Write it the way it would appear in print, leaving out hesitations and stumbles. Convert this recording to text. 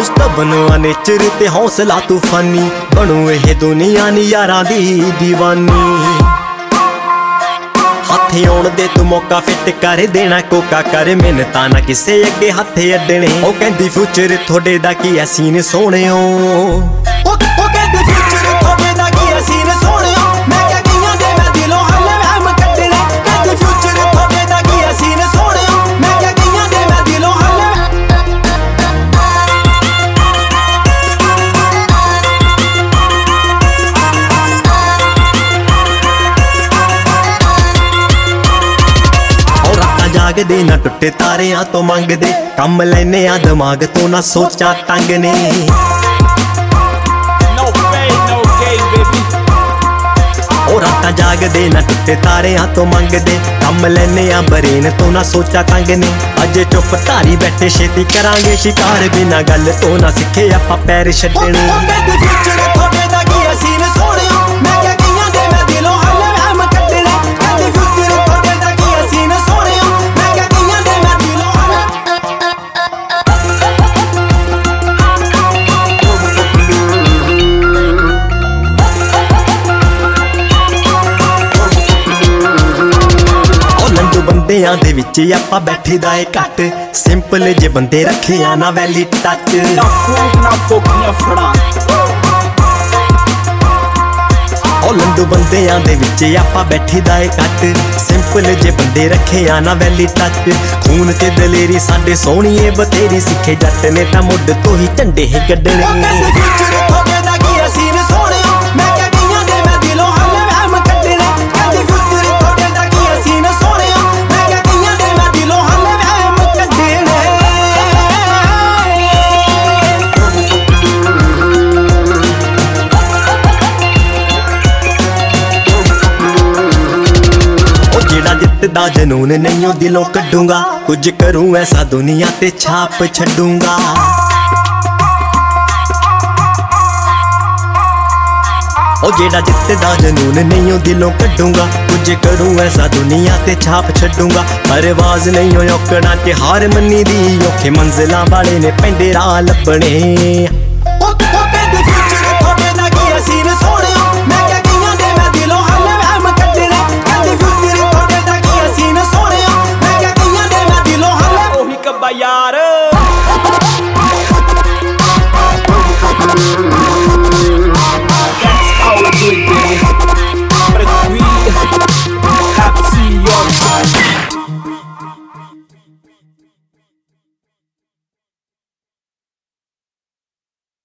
ਸਟਬਨ ਆ ਨੇਚਰ ਤੇ ਹੌਸਲਾ ਤੂਫਾਨੀ, ਬਣੂ ਇਹ ਦੁਨੀਆ ਨੀ ਯਾਰਾਂ ਦੀ ਦੀਵਾਨੀ। ਹੱਥ ਆਉਣ ਦੇ ਤੂੰ ਮੌਕਾ ਫਿੱਟ ਕਰ ਦੇਣਾ, ਕੋਕਾ ਕਰ ਮਿਹਨਤਾਂ ਨਾ ਕਿਸੇ ਅੱਗੇ ਹੱਥ ਅੱਡਣੇ। ਉਹ ਕਹਿੰਦੀ ਫਿਊਚਰ ਤੁਹਾਡੇ ਦਾ ਕੀ ਐ ਸੀਨ ਸੋਹਣਿਓ, ਉਹ ਕਹਿੰਦੀ ਫਿਊਚਰ ਤੁਹਾਡੇ ਦਾ ਕੀ ਐ ਸੀਨ ਸੋਹਣਿਓ। ਮੈਂ ਕਿਹਾ ਗਈਆਂ ਦੇ ਮੈਂ ਦਿਲੋਂ ਹੱਲ ਵਹਿਮ ਕੱਢਣੇ, ਕਹਿੰਦੀ ਫਿਊਚਰ ਤੁਹਾਡੇ ਦਾ ਕੀ ਐ ਸੀਨ ਸੋਹਣਿਓ। ਮੈਂ ਕਿਹਾ ਗਈਆਂ ਦੇ ਮੈਂ ਦਿਲੋਂ ਹੱਲ ਜਾਗਦੇ ਨਾ ਟੁੱਟੇ ਤਾਰਿਆਂ ਤੋਂ ਮੰਗਦੇ, ਕੰਮ ਲੈਨੇ ਆ ਦਿਮਾਗ ਤੋਂ ਨਾ ਸੋਚਾਂ ਤੰਗ ਨੇ। ਉਹ ਰਾਤਾਂ ਜਾਗਦੇ ਨਾ ਟੁੱਟੇ ਤਾਰਿਆਂ ਤੋਂ ਮੰਗਦੇ, ਕੰਮ ਲੈਨੇ ਆ ਬਰੇਨ ਤੋਂ ਨਾ ਸੋਚਾਂ ਤੰਗ ਨੇ। ਅਜੇ ਚੁੱਪ ਧਾਰੀ ਬੈਠੇ ਛੇਤੀ ਕਰਾਂਗੇ ਸ਼ਿਕਾਰ, ਬਿਨਾਂ ਗੱਲ ਤੋਂ ਨਾ ਸਿੱਖੇ ਆਪਾਂ ਪੈਰ ਛੱਡਣੇ। ਫਿਊਚਰ ਤੁਹਾਡੇ ਦਾ ਕੀ ਸੀਨ ਸੋਹਣਿਓ, ਮੈਂ ਕਿਹਾ ਗਈਆਂ ਦੇ ਮੈਂ ਦਿਲੋਂ ਹੱਲ ਵਹਿਮ ਕੱਢਣੇ। ਕਹਿੰਦੀ ਫਿਊਚਰ ਤੁਹਾਡੇ ਦਾ ਕੀ ਸੀਨ ਸੋਹਣਿਓ, ਮੈਂ ਕਿਹਾ ਗਈਆਂ ਦੇ ਮੈਂ ਦਿਲੋਂ ਬੰਦਿਆਂ ਦੇ ਵਿੱਚ ਆਪਾਂ ਬੈਠੀਦਾ ਏ ਘੱਟ, ਸਿੰਪਲ ਜੇ ਬੰਦੇ ਰੱਖੇ ਆ ਨਾ ਵੈਲੀ ਟੱਚ। ਉਹ ਲੰਡੂ ਬੰਦਿਆਂ ਦੇ ਵਿੱਚ ਆਪਾਂ ਬੈਠੀਦਾ ਏ ਘੱਟ, ਸਿੰਪਲ ਜੇ ਬੰਦੇ ਰੱਖੇ ਆ ਨਾ ਵੈਲੀ ਟੱਚ। ਖੂਨ ਤੇ ਦਲੇਰੀ ਸਾਡੇ ਸੋਹਣੀਏ ਬਥੇਰੀ, ਸਿੱਖੇ ਜੱਟ ਨੇ ਤਾਂ ਮੁੱਢ ਤੋਂ ਹੀ ਝੰਡੇ ਹੀ ਕੱਢਣੇ। ਜਿੱਤਦਾ ਜਨੂਨ ਨਹੀਂਓ ਦਿਲੋਂ ਕੱਢੂੰਗਾ, ਕੁਝ ਕਰੂੰ ਐਸਾ ਦੁਨੀਆ ਤੇ ਛਾਪ ਛੱਡੂੰਗਾ। ਉਹ ਜਿਹੜਾ ਜਿੱਤਦਾ ਜਨੂਨ ਨਹੀਂਓ ਦਿਲੋਂ ਕੱਢੂੰਗਾ, ਕੁਝ ਕਰੂੰ ਐਸਾ ਦੁਨੀਆ ਤੇ ਛਾਪ ਛੱਡੂੰਗਾ। ਪਰ ਆਵਾਜ਼ ਨਹੀਂਓ ਔਕੜਾਂ ਤੇ ਹਾਰ ਮੰਨੀ ਦੀ, ਔਖੇ ਮੰਜ਼ਿਲਾਂ ਵਾਲੇ ਨੇ ਪੈਂਦੇ ਰਾਹ ਲੱਭਣੇ।